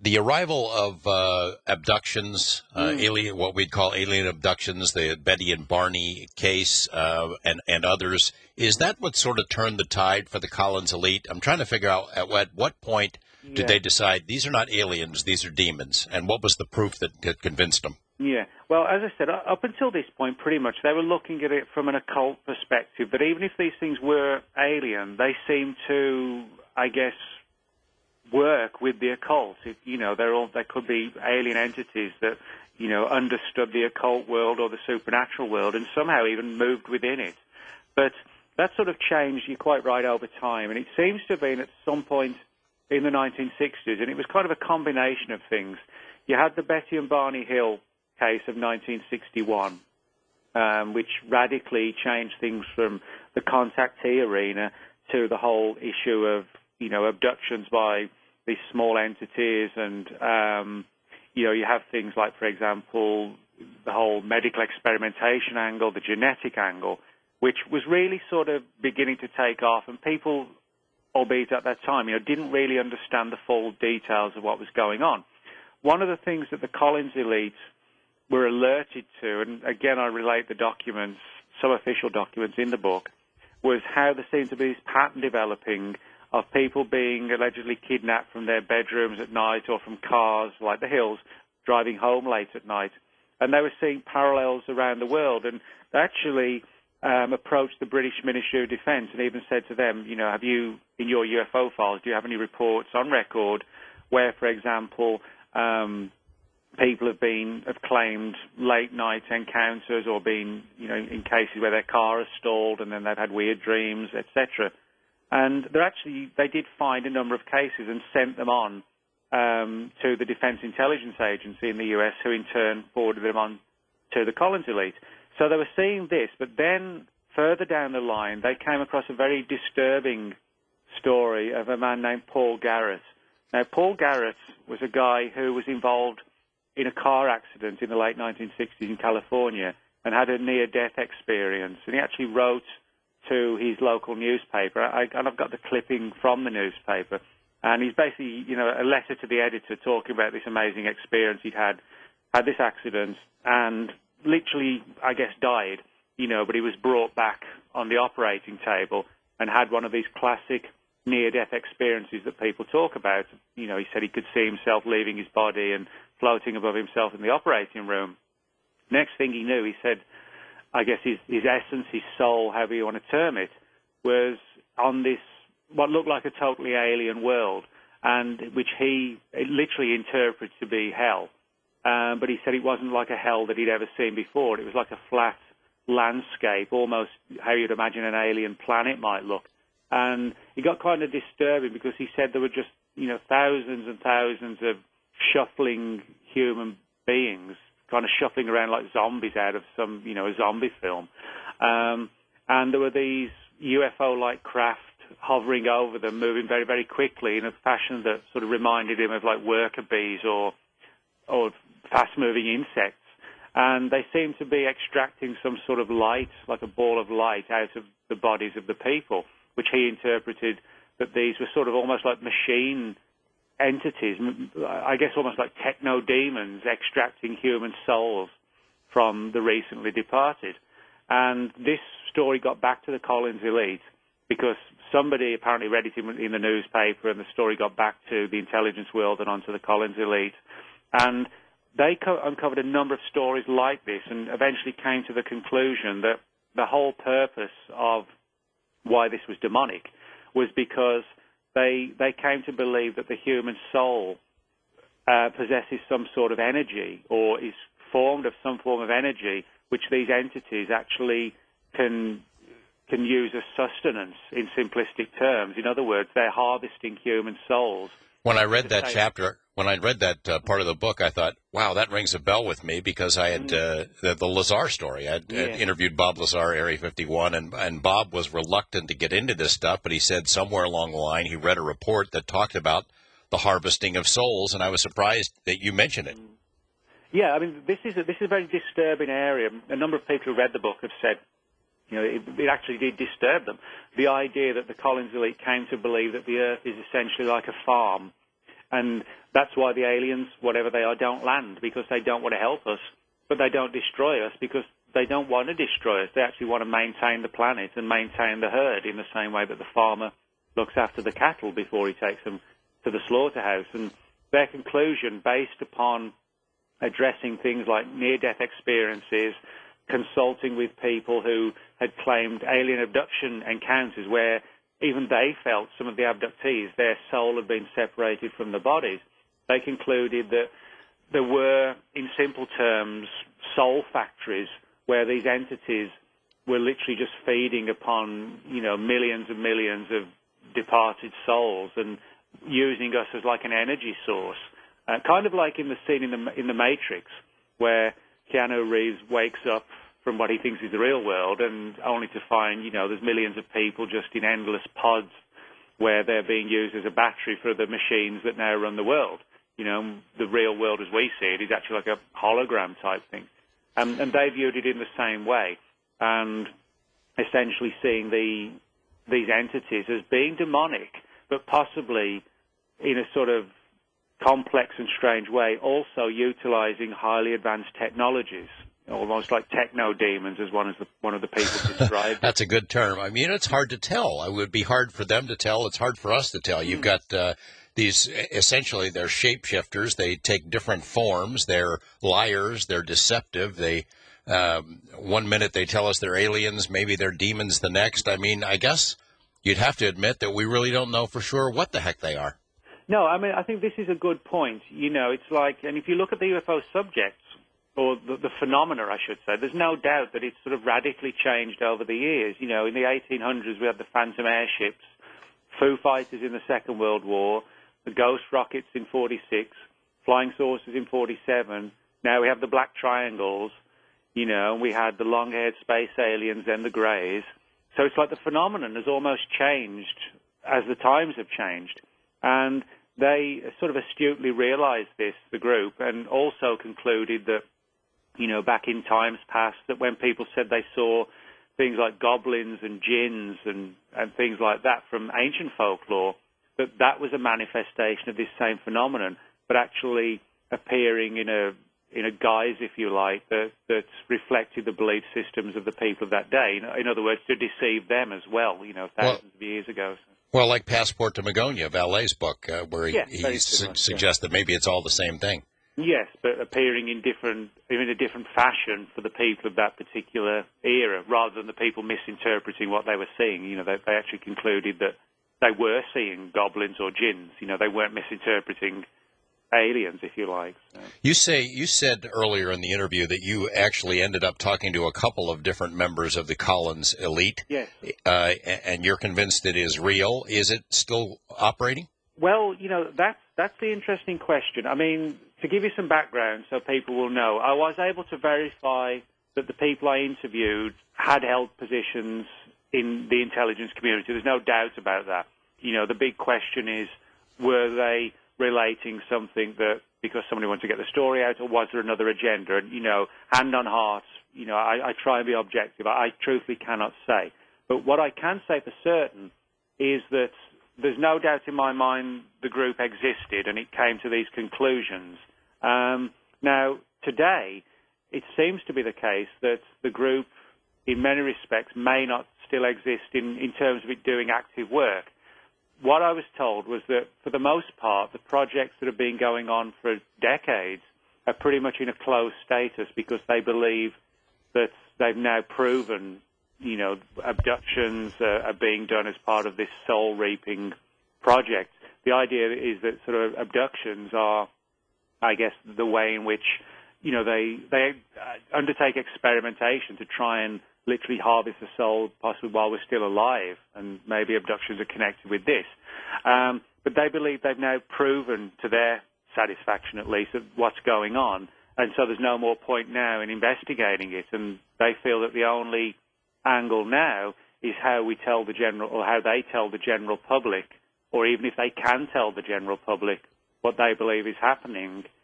The arrival of abductions, alien, what we'd call alien abductions, the Betty and Barney case, and others, is that what sort of turned the tide for the Collins elite? I'm trying to figure out at what point did they decide these are not aliens, these are demons, and what was the proof that convinced them? Yeah, well, as I said, up until this point, pretty much, they were looking at it from an occult perspective, but even if these things were alien, they seem to, I guess, work with the occult. They could be alien entities that, understood the occult world or the supernatural world and somehow even moved within it. But that sort of changed, you're quite right, over time, and it seems to have been at some point in the 1960s, and it was kind of a combination of things. You had the Betty and Barney Hill case of 1961, which radically changed things from the contactee arena to the whole issue of, abductions by these small entities. And, you have things like, for example, the whole medical experimentation angle, the genetic angle, which was really sort of beginning to take off. And people, albeit at that time, didn't really understand the full details of what was going on. One of the things that the Collins elite were alerted to, and again I relate the documents, some official documents in the book, was how there seemed to be this pattern developing of people being allegedly kidnapped from their bedrooms at night or from cars like the Hills, driving home late at night. And they were seeing parallels around the world. And they actually approached the British Ministry of Defence and even said to them, have you, in your UFO files, do you have any reports on record where, for example, people have claimed late-night encounters or been, in cases where their car has stalled and then they've had weird dreams, etc. And they did find a number of cases and sent them on to the Defense Intelligence Agency in the US, who in turn forwarded them on to the Collins elite. So they were seeing this, but then further down the line, they came across a very disturbing story of a man named Paul Garrett. Now, Paul Garrett was a guy who was involved in a car accident in the late 1960s in California and had a near-death experience. And he actually wrote to his local newspaper, and I've got the clipping from the newspaper, and he's basically, a letter to the editor talking about this amazing experience he'd had this accident, and literally, I guess, died, but he was brought back on the operating table and had one of these classic near-death experiences that people talk about. He said he could see himself leaving his body and floating above himself in the operating room. Next thing he knew, he said, I guess his essence, his soul, however you want to term it, was on this, what looked like a totally alien world, and which he literally interpreted to be hell. But he said it wasn't like a hell that he'd ever seen before. It was like a flat landscape, almost how you'd imagine an alien planet might look. And it got kind of disturbing because he said there were just, thousands and thousands of shuffling human beings, kind of shuffling around like zombies out of some, a zombie film. And there were these UFO-like craft hovering over them, moving very, very quickly in a fashion that sort of reminded him of like worker bees or fast-moving insects. And they seemed to be extracting some sort of light, like a ball of light, out of the bodies of the people, which he interpreted that these were sort of almost like machine entities, I guess almost like techno-demons extracting human souls from the recently departed. And this story got back to the Collins elite because somebody apparently read it in the newspaper, and the story got back to the intelligence world and onto the Collins elite. And they uncovered a number of stories like this and eventually came to the conclusion that the whole purpose of why this was demonic was because they came to believe that the human soul possesses some sort of energy or is formed of some form of energy which these entities actually can use as sustenance in simplistic terms. In other words, they're harvesting human souls. When I read that chapter, when I read that part of the book, I thought, wow, that rings a bell with me because I had the Lazar story. I had interviewed Bob Lazar, Area 51, and Bob was reluctant to get into this stuff, but he said somewhere along the line he read a report that talked about the harvesting of souls, and I was surprised that you mentioned it. Yeah, I mean, this is a very disturbing area. A number of people who read the book have said, it actually did disturb them. The idea that the Collins elite came to believe that the Earth is essentially like a farm, And that's why the aliens, whatever they are, don't land, because they don't want to help us, but they don't destroy us because they don't want to destroy us. They actually want to maintain the planet and maintain the herd in the same way that the farmer looks after the cattle before he takes them to the slaughterhouse. And their conclusion, based upon addressing things like near-death experiences, consulting with people who had claimed alien abduction encounters where even they felt, some of the abductees, their soul had been separated from the bodies, they concluded that there were, in simple terms, soul factories where these entities were literally just feeding upon, millions and millions of departed souls and using us as like an energy source. Kind of like in the scene in the Matrix, where Keanu Reeves wakes up from what he thinks is the real world, and only to find, there's millions of people just in endless pods where they're being used as a battery for the machines that now run the world. The real world as we see it is actually like a hologram type thing. And they viewed it in the same way, and essentially seeing these entities as being demonic, but possibly in a sort of complex and strange way, also utilizing highly advanced technologies, almost like techno-demons, as one of the people described. That's a good term. I mean, it's hard to tell. It would be hard for them to tell. It's hard for us to tell. You've got these, essentially, they're shapeshifters. They take different forms. They're liars. They're deceptive. They, 1 minute they tell us they're aliens, maybe they're demons the next. I mean, I guess you'd have to admit that we really don't know for sure what the heck they are. No, I mean, I think this is a good point. It's like, and if you look at the UFO subjects, or the phenomena, I should say, there's no doubt that it's sort of radically changed over the years. In the 1800s, we had the Phantom airships, Foo Fighters in the Second World War, the Ghost rockets in 46, flying saucers in 47. Now we have the Black Triangles, and we had the long-haired space aliens, then the Greys. So it's like the phenomenon has almost changed as the times have changed. And they sort of astutely realized this, the group, and also concluded that, back in times past, that when people said they saw things like goblins and jinns and things like that from ancient folklore, that was a manifestation of this same phenomenon, but actually appearing in a guise, if you like, that reflected the belief systems of the people of that day. In other words, to deceive them as well, thousands of years ago. Well, like Passport to Magonia, Vallee's book, where he suggests that maybe it's all the same thing. Yes, but appearing in a different fashion for the people of that particular era, rather than the people misinterpreting what they were seeing. They actually concluded that they were seeing goblins or jinns. They weren't misinterpreting aliens, if you like. So. You said earlier in the interview that you actually ended up talking to a couple of different members of the Collins elite. Yes. And you're convinced it is real. Is it still operating? Well, that's the interesting question. I mean, to give you some background so people will know, I was able to verify that the people I interviewed had held positions in the intelligence community. There's no doubt about that. The big question is, were they relating something that because somebody wanted to get the story out, or was there another agenda? And, hand on heart, I try and be objective. I truthfully cannot say. But what I can say for certain is that there's no doubt in my mind the group existed and it came to these conclusions. Now, today, it seems to be the case that the group, in many respects, may not still exist in terms of it doing active work. What I was told was that, for the most part, the projects that have been going on for decades are pretty much in a closed status because they believe that they've now proven, abductions are being done as part of this soul-reaping project. The idea is that sort of abductions are, I guess, the way in which, they undertake experimentation to try and literally harvest the soul, possibly while we're still alive, and maybe abductions are connected with this. But they believe they've now proven, to their satisfaction at least, of what's going on, and so there's no more point now in investigating it, and they feel that the only angle now is how we tell the general, or how they tell the general public, or even if they can tell the general public what they believe is happening,